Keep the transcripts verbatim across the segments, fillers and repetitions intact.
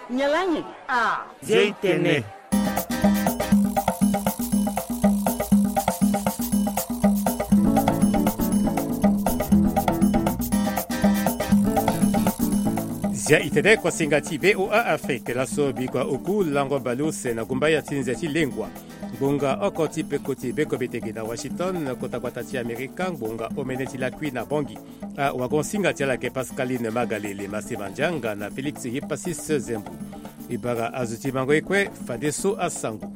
Nyalanyi. Ah. Zeitene. Zia itede kwa singati V O A Afrique la so bikwa oku lango balu se na gumbaya tinzeti lengwa. Bunga okoti pekoti beko betege na Washington kota kwa tati Amerika bunga omeneti la kui na bongi. A wagon singati la ke Pascaline Magalele Masemanjanga na Felix Hipasis Zembu. Ibara azuti mango ekwe fadeso asangu.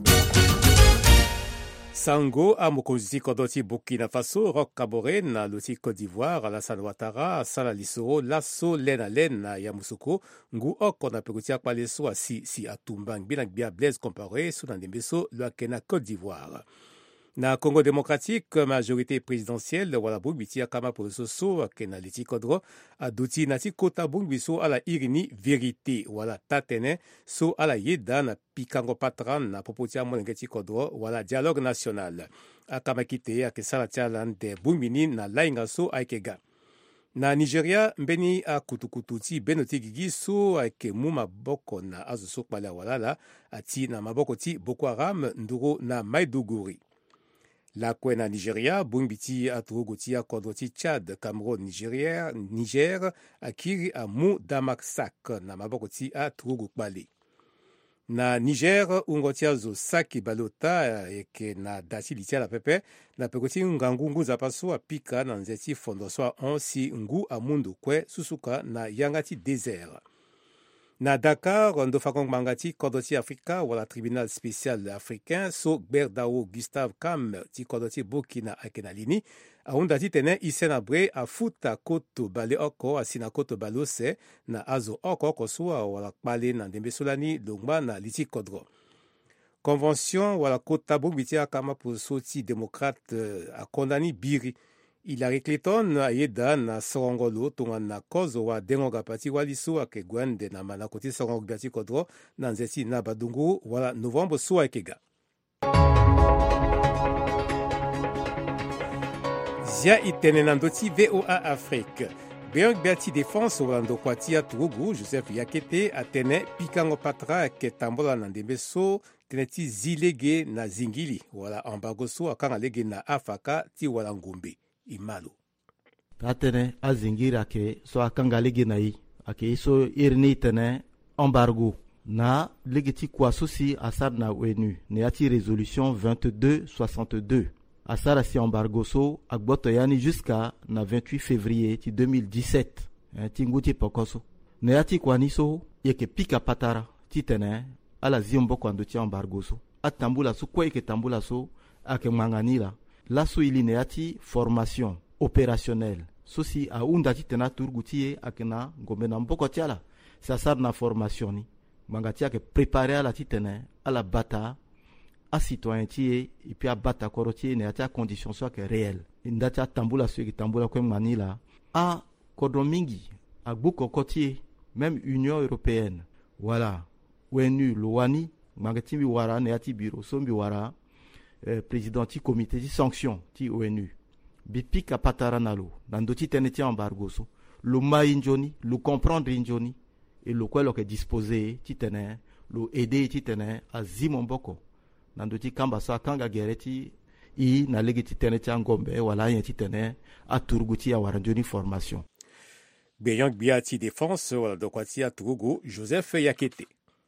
Sango a mokoziti kodoti Burkina Faso, Roch Kabore na loti Côte d'Ivoire, Alassane Ouattara, Sala Lissoro, Lasso Lena Lena Yamoussoukro, Ngu Oko na Pekotia Kwaleso a si si atumbang binak bia Blaise Compaoré sous Nandembeso Loakena Côte d'Ivoire. Na Congo démocratique, majorité présidentielle, wala bungwiti akama pour le soso, kena liti kodro, adouti nati kota bungwiso ala irini vérité, wala tatene, so ala yeda na pikango patran na popotia monengeti kodro, wala dialogue national. Akama kite akesala tialan de bungwini na lainga so aikega. Na Nigeria, mbeni a kutukututi benoti gigi so ake mu maboko na azuso kwala walala, ati na maboko ti Boko Haram nduro na Maiduguri. La Kwena Nigeria, Bungbiti Atrogoti a Kodoti Tchad, Cameroun, Nigeria, Niger, Akiri a Mou Damaksak, na Mabokoti a Trogokbali. Na Niger, Ungotia zo Saki Balota, eke na dati litia la pepe, na pekoti Ngangungu Zapaso a Pika, na nzeti Fondoswa on si Ngu a Mundu Kwe, Susuka, na Yangati Désert. Na Dakar, Ndofakong Mangati, Kodoti Afrika, wala tribunal spécial africain, so Berdao Gustave Kam, ti Kodoti Burkina Akenalini, a undati tene Isenabre a Futa Koto Bale Oko, a Sina Koto Balose, na Azo Oko Kosua, wala Kbale na Ndembe Solani, Longma na Liti Kodro. Convention, wala Kota Bougbiti Akama pour Soti démocrate a Kondani Biri. Hillary Clinton a yeda na sorongolo tonga na kozo wa dengoga pati waliso ake gwende na manakoti sorongo biati kodro na nzeti na badungu wala novembre so akega. Zia itene nandoti V O A Afrique. Beong biati défense wala kwati ya Togo Joseph Yakete atene pikango patra ke tambola na ndembeso teneti zilege na zingili wala embargo so akanga lege na afaka ti wala ngumbi. Imalo. Atene azingira ke so akanga ligi na yi ake so irni tene embargo na legiti kwa sosi asar na O N U ne ati résolution vingt-deux soixante-deux asar si embargo so agboto yani jusqu'à na vingt-huit février ti deux mille dix-sept ti nguti pokoso ne ati kwa niso yeke pika patara ti tene ala ziombo kwa ndo ti embargo so atambula so kwa yeke tambula so ake manganila. La so ili neati formation opérationnelle. Sosi a undati tena turgutie akena ngombe na mboko tiala. Sasar na formation ni. Mangatia ke préparer à la titene à la bata a citoyen tie et puis a bata korotie neati a condition soit que réelle. Indati a tambula so ki tambula ko manila a kodomingi a buko kotie même Union européenne. Voilà. O N U loani mangati bi wara neati biro sombi wara. Euh, président du comité de sanction ti O N U bipi kapatara nalo nandoti teneti embargo so lo mainjoni lo comprendre injoni et lo kwelo ke disposer ti tene lo aider ti tene azimo mboko nandoti kamba sa kanga gereti i na legiti teneti ngombe wala yenti tene aturguti ya waranjoni formation Beyang biati défense wala dokwati ya Togo Joseph Yakete.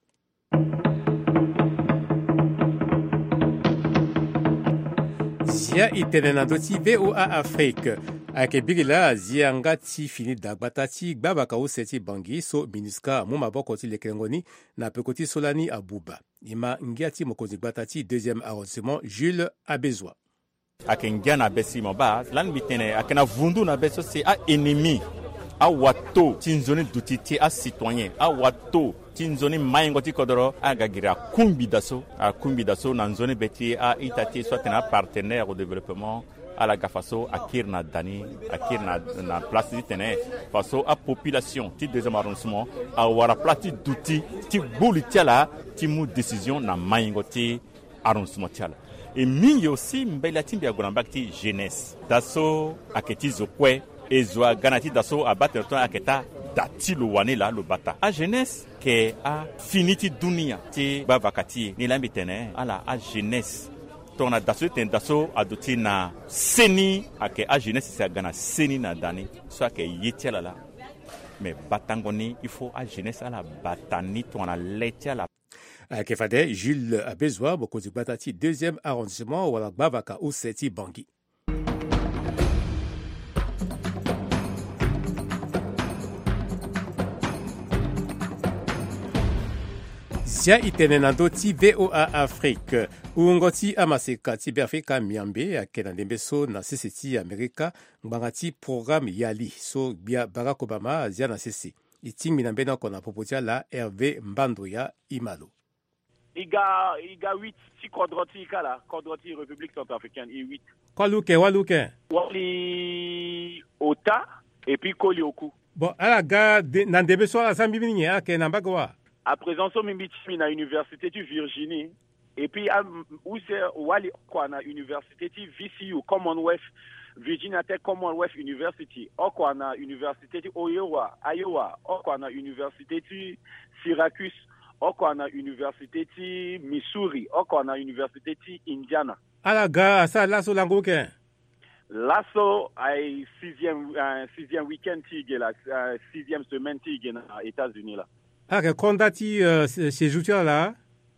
Zia itene nandoti V O A Afrique. Ake bigila zia ngati fini dagbatati gbabaka useti bangi so minuska muma boko ti lekrengoni na pekoti solani abuba. Ima ngiati mokozi gbatati deuxième arrondissement Jules Abezwa. Ake ngia na besi moba lan bitene ake na vundu na beso c'est a ennemi. A wato tinzoni dutiti a citoyen a wato tinzoni mayengoti kodoro a gagira kumbi daso a kumbi daso na nzoni beti a itati soit un partenaire au développement à la gafaso a kirna dani a kirna na place ditene faso a population ti deuxième arrondissement a wara plati duti ti buli tiala ti mu décision na mayengoti arrondissement tiala et mingi aussi mbela timbi agorambakti jeunesse daso aketi zokwe ezwa ganati daso abate ton aketa dati lo wane la lo bata a jeunesse ke a finiti dunia ti ba vakati ni lambi tene ala a jeunesse tona daso ten daso adoti na seni ake a jeunesse se gana seni na dani so ake yetiala la mais batangoni il faut a jeunesse ala batani tona letiala ake fade Jules Abezwa bokozi batati deuxième arrondissement wala bavaka ou seti Bangui. Zia itene nando ti V O A Afrique uungoti amaseka ti Afrika miambe akena ndembeso na sese ti Amerika ngbanga ti programme yali so bia Barack Obama zia na sese iting minambe na kona popotia la Hervé Mbandoya Imalo. Iga iga huit si kodroti kala kodroti République centrafricaine i huit. Kwaluke waluke. Wali ota et puis kolioku. Bon ala ga na ndembeso la sambi mingi ake na mbagwa. À présent, so mimbiti na université de Virginie et puis où c'est wali quoi na université de V C U Commonwealth Virginia Tech Commonwealth University okwa na université de Iowa Iowa okwa na université de Syracuse okwa na université de Missouri okwa na université de Indiana. Ala ga sa laso langoke. Lasso ay sixième uh, sixième week-end tige la uh, sixième semaine tige na États-Unis là. Ah, que condati euh, ces jouteurs là.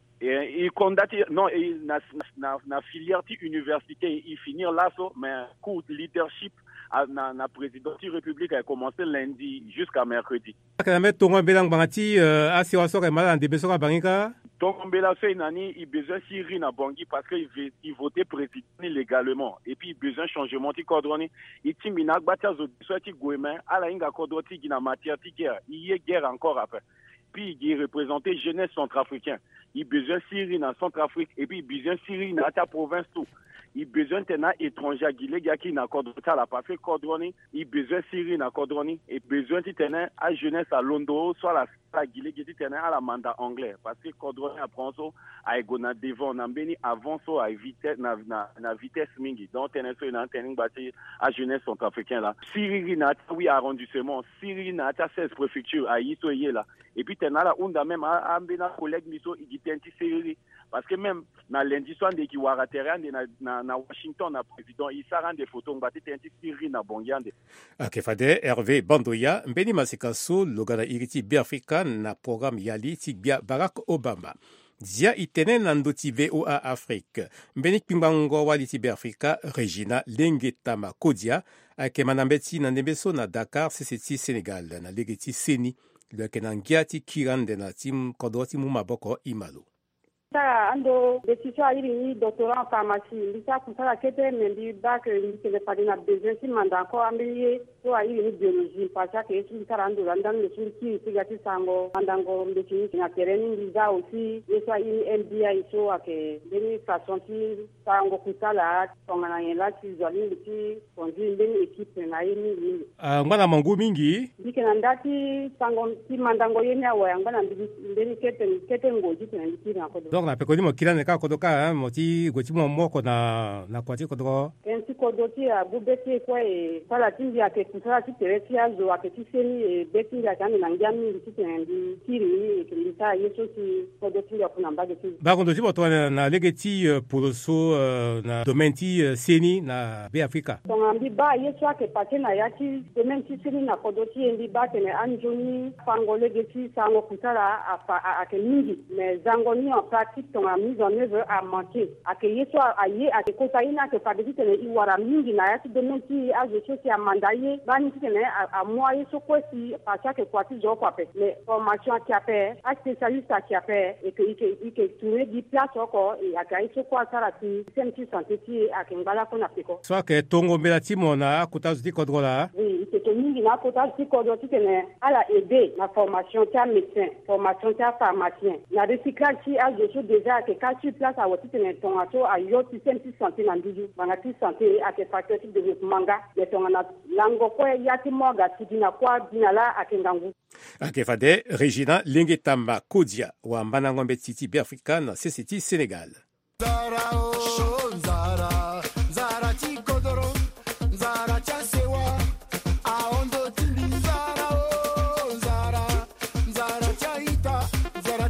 Et il condati non et na na na filière ti université il finir là so mais cours leadership na na présidente république a commencé lundi jusqu'à mercredi. Ka met tongo belang bangati a si waso ke mala ndebeso ka bangika. Tongo bela fait nani il besoin siri na Bangui parce que il il voter président légalement et puis il besoin changement ti cordoni il timina gbatia zo so ti goema ala inga cordoti gina matière ti guerre il y a guerre encore après. Puis il représentait jeunesse centrafricain. Il besoin Syrie dans Centrafrique et puis il besoin Syrie dans ta province tout. Il besoin tena étranger qui qui na cordota la parce que cordoni, il besoin Syrie na cordoni et besoin tena à jeunesse à Londres soit la la Guinée qui tena à la mandat anglais parce que cordoni apprend so à gona devant na beni avant so à vitesse na na na vitesse mingi donc tena so na tena bati à jeunesse centrafricain là. Syrie na oui arrondissement, Syrie na ta seize préfecture à Isoye là. Et puis tena la unda même à mbena collègue miso igitenti Syrie parce que même na lundi soir de kiwara terrain na na na Washington na président il s'arrend des photos ngati tenti Syrie na bongiande. Akefade Hervé Bandoya mbeni masikaso logana iriti Biafrika na programme yali ti bia Barack Obama. Zia itene nandoti V O A Afrique. Mbeni pimbango wali ti Biafrika Regina Lengetama Kodia ake manambeti na nembeso na Dakar seseti Sénégal na legeti Seni le kenangiati kirande na tim kodoti mumaboko Imalo. Sara ando décision iri ni doctorat en pharmacie lisa kusala kete mendi bac ni kele padina besoin si manda ko ambiye so iri ni biologie parce que si sara ando landan le sulki sigati sango andango mbeki na terrain lisa aussi eso iri M D I so ake deni façon ti sango kusala tongana yela ti zali ti konji ndeni équipe na yini ni ah ngwana mangu mingi dikena ndati sango ti mandango yenya wa ngwana ndeni kete kete ngoji tena ti na ko donc na pekoni mo kilane ka kodoka moti goti mo moko na na kwati kodoko enti kodoti a bubeti kwa e sala tindi ake kusala ti teresi azo ake ti seni e beti ya kana na ngiami ti tendi tiri e kilita yeso ti kodoti ya kuna mbage ti ba kondo ti boto na legeti poloso na domaine ti seni na be Afrika donc ambi ba yeso ake pate na ya ti domaine ti seni na kodoti endi ba tene anjoni fango legeti sango kusala ake mingi mais zangoni en pratique ton mise en œuvre a manqué accueillir soit aye ake kosaina ke fadisi tene iwara mingi na yati dementi a je chose a mandaye bani tene a moi yeso kwesi pa chaque kwati jo kwa pe mais formation qui a fait a spécialiste qui a fait et que il que tourner di place encore et akai so kwa sara ti senti santé ti akengala kona peko soit que tongo mbela ti mona kutazo di kodrola oui c'est que mingi na kutazo ti kodro ti tene ala aider na formation ti médecin formation ti pharmacien na recyclage ti a je déjà que quand tu places à votre ton ato à yo système de santé na ndiju bana ti santé à que facteur de développement ga de ton na lango ko ya ti moga ti dina kwa dina la akengangu akefade Regina Lengetama Kodia wa mbana ngombe titi Biafrika na C C T Sénégal. Zara o zara zara ti kodoro zara cha sewa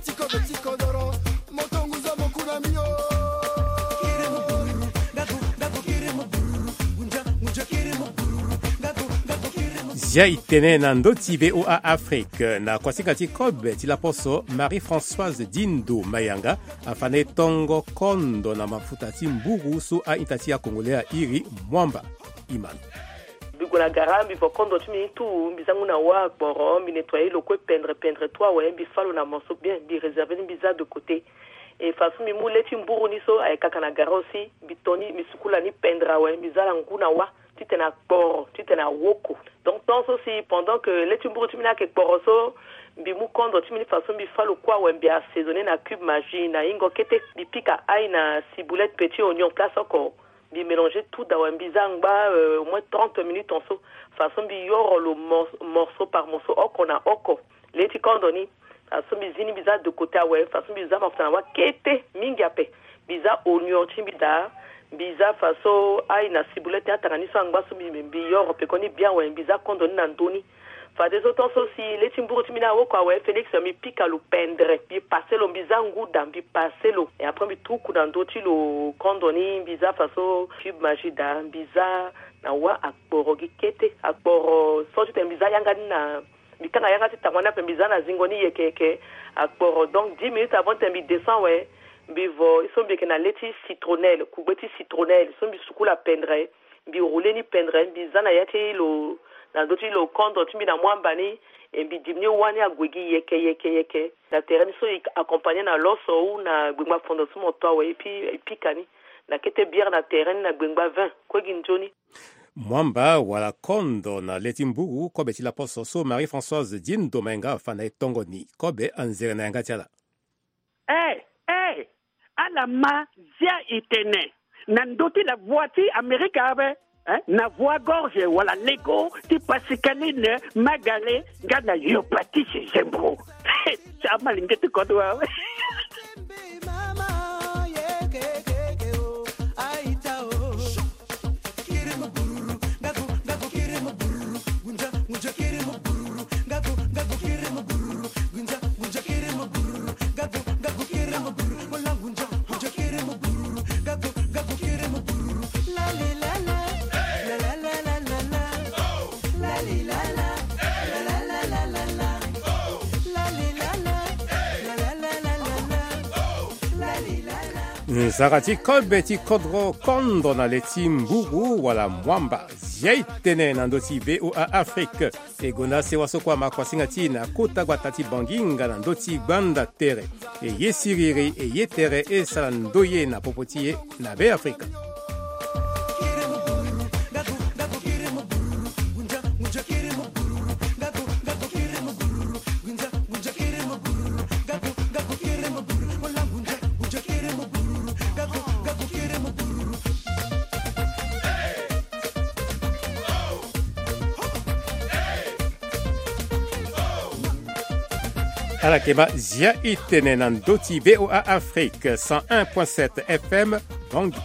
Zia itene na ndoti V O A Afrique na kwasika ti kobe ti la poso Marie-Françoise Dindo Mayanga afane tongo kondo na mafuta ti mburu so a intati ya Congolais iri mwamba iman. Bigona garambi vo kondo tu mi tu bizangu na wa boro mi nettoyer le quoi peindre peindre toi ouais bi falo na morceau bien bi réserver ni biza de côté et façon mi moule ti mburu ni so ay kaka na garosi bitoni mi sukula ni peindre ouais bizala nguna wa titena boro titena woko. Donc dans aussi pendant que les timburu timina ke boroso bi mu kondo timini façon bi falo quoi ouais bi assaisonner na cube magie na ingo kete bi pika ay na ciboulette petit oignon place encore. Bi mélanger tout dans un bizangba euh, au moins trente minutes en so façon bi yoro le morceau par morceau okona oko les ti kondoni façon bi zini biza de côté ouais façon biza mafana wa kete mingape biza oignon timbida biza façon ay na ciboulette atangani so angba so bi bi yoro pe koni bien ouais biza kondoni na ndoni fa des autres aussi les timburu timina woko ouais Félix mi pika lo pendre bi passer lo bizangu dans bi passer lo et après bi tout dans d'autres lo kondoni biza façon cube magie da biza na wa akborogi kete akboro so tu biza yanga na bikanga yanga ti tangwana pe biza na zingoni yekeke akboro donc dix minutes avant tembi descend ouais bivo ils sont bien que na leti citronnelle kubeti citronnelle sont bi sukula pendre bi rouler ni pendre biza na yati lo na doti lo kondo tumi na mwamba ni embi dimni wani agwegi yeke yeke yeke na terrain so accompagné na loso ou na gbengba fondo so moto wa epi epi kani na kete bière na terrain na gbengba vin ko ginjoni mwamba wala kondo na letimburu kobe ti la poso so Marie-Françoise Dindo Mayanga fana tongoni kobe anzere na ngatiala eh eh ala ma zia itene na ndoti la voiture américaine Hein? Na voix gorge wala lego ti pasikaline magale gana yopati se zembro chama lingete kodwa Zarati kobe ti kodro kondo na leti mburu wala mwamba ziaitene na ndoti V O A Afrique egona sewa sokwa makwasinga ti na kota gwatati banginga na ndoti gbanda tere e ye siriri e ye tere e sala ndoye na popotie na be Afrika. ala keba zia itene na ndoti V O A Afrique cent un point sept F M Bangui.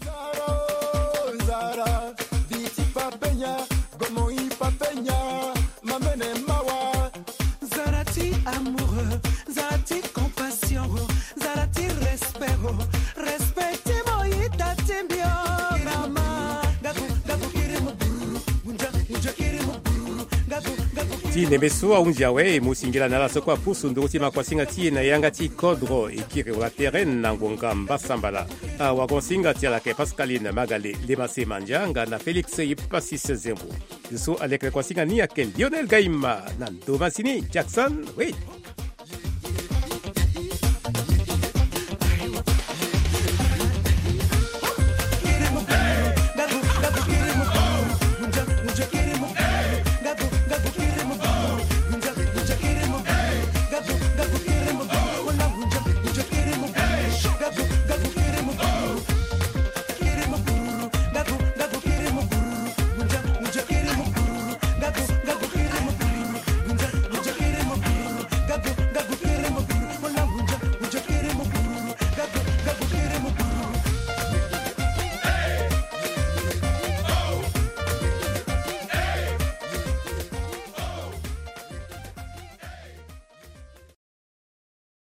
Ti nebeso aunja we musingila nala sokwa pusu nduti makwasinga ti na yanga ti kodro ikire wala terrain na ngonga mbasambala a wakonsinga ti ala ke Pascaline Magale Lemase Manjanga na Félix Yipassis Zembo so alekre kwasinga ni akel Lionel Gaima na Domasini Jackson oui